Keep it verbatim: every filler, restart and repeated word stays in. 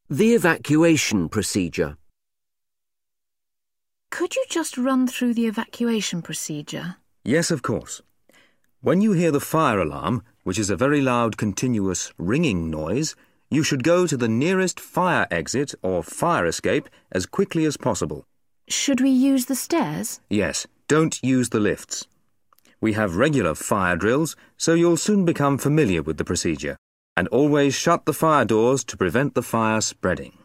The evacuation procedure. Could you just run through the evacuation procedure? Yes, of course. When you hear the fire alarm, which is a very loud continuous ringing noise, you should go to the nearest fire exit or fire escape as quickly as possible. Should we use the stairs? Yes, don't use the lifts. We have regular fire drills, so you'll soon become familiar with the procedure. And always shut the fire doors to prevent the fire spreading.